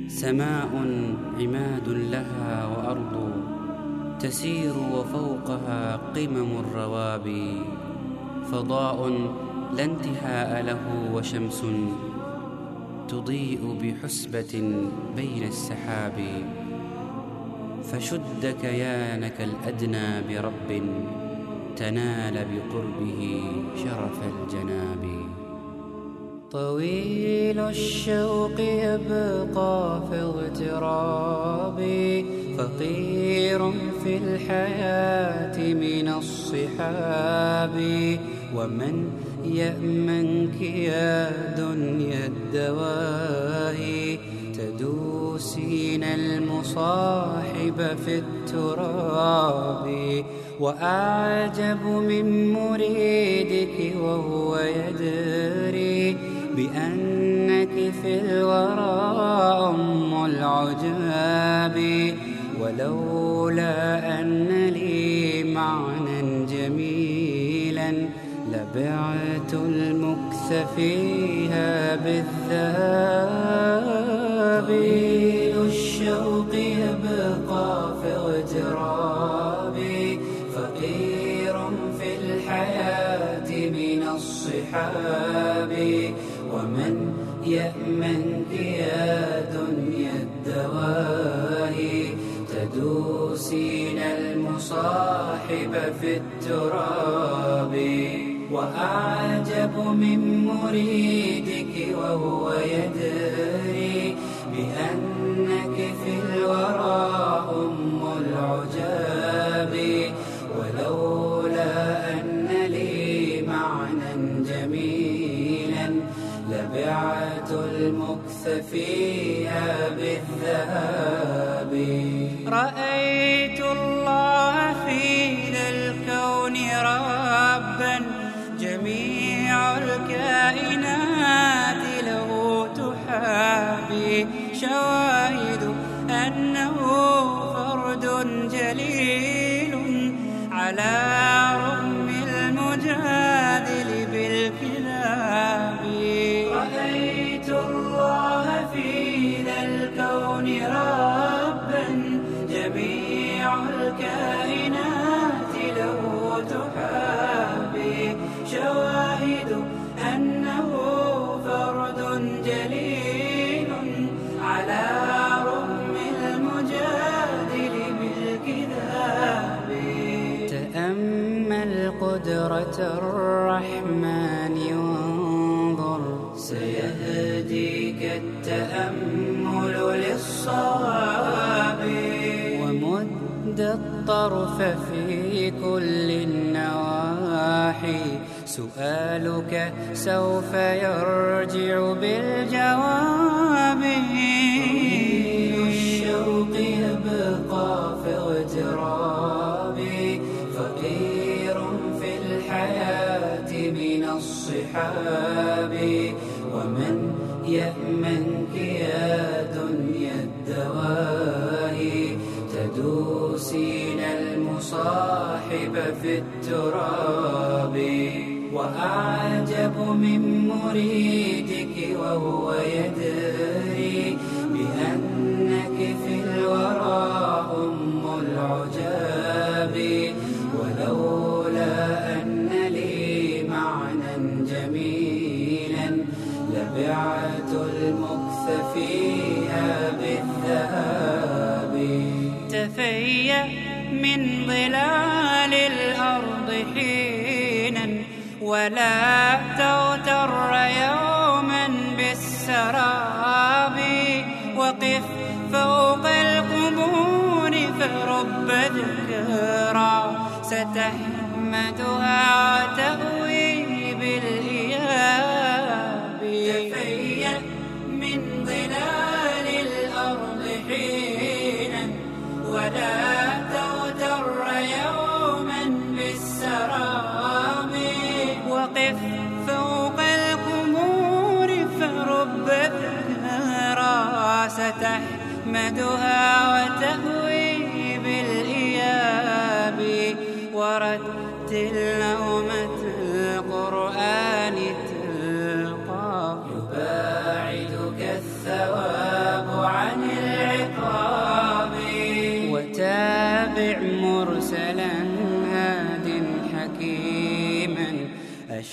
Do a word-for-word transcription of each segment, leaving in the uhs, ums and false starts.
سماء عماد لها وأرض تسير وفوقها قمم الروابي، فضاء لا انتهاء له وشمس تضيء بحسبة بين السحاب. فشد كيانك الأدنى برب تنال بقربه شرف الجناب. طويل الشوق يبقى في اغترابي، فقير في الحياة من الصحاب. ومن يأمنك يا دنيا الدواهي، تدوسين المصاحب في التراب. وأعجب من مريدك وهو يدري بأنك في الورى أم العجاب. ولولا أن لي معنى جميلا لبعت المكث فيها بالذهب. طويل الشوق يبقى في اغترابي، فقير في الحياة من الصحاب. ومن يأمنك يا دنيا الدواهي، تدوسين المصاحب في التراب. وأعجب من مريدك وهو يدري بأنك في الورى أم العجاب. ولولا أن لي معنى جميلا لبعت المكث فيها بالذهب. رأيت الله في ذا الكون ربا، جميع الكائنات له تحابي. شواهد أنه فرد جليل على رغم المجادل بالكلاب. رأيت الله في ذا الكون ربا، جميع الكائنات له تحابي. شواهد أنه فرد جليل على رغم المجادل بالكذاب. تأمل قدرة الرحمن وانظر، سيهديك التأمل للصواب. ومد الطرف في كل النواحي، سؤالك سوف يرجع بالجواب. طويل الشوق يبقى في اغترابي، فقير في الحياة من الصحاب. ومن يأمنك يا دنيا الدواهي، تدوسين المصاحب في التراب. وأعجب من مريدك وهو يدري بأنك في الورى أم العجاب. ولولا أن لي معنى جميلا لبعت المكث فيها بالذهب. تفيأ من ظلال الأرض حينا، ولا تغتر يوما بالسراب. وقف فوق القبور فرب ذكرى ستحمدها وتأوي بالإياب. تفيأ من ظلال الأرض حينا، ولا تغتر يوما بالسراب. وقف فوق القبور فرب ذكرى ستحمدها وتأوي بالإياب. ورتل نومة القرآن تلقى، يباعدك الثواب عن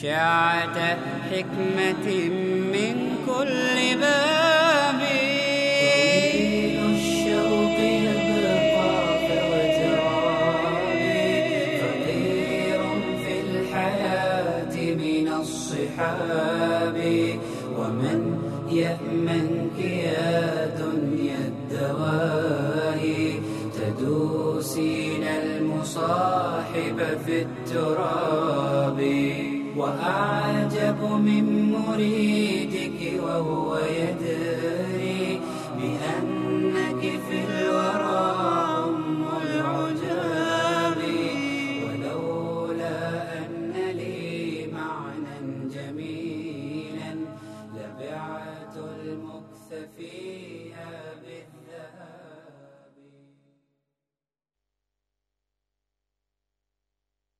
أشعة حكمة من كل باب. طويل الشوق يبقى كوترابي، فقير في الحياة من الصحاب. ومن يأمنك يا دنيا الدواهي، تدوسين المصاحب في التراب. وأعجب من مريدك وهو يدري بأنك في الورى أم العجاب. ولولا أن لي معنى جميلا لبعت المكث فيه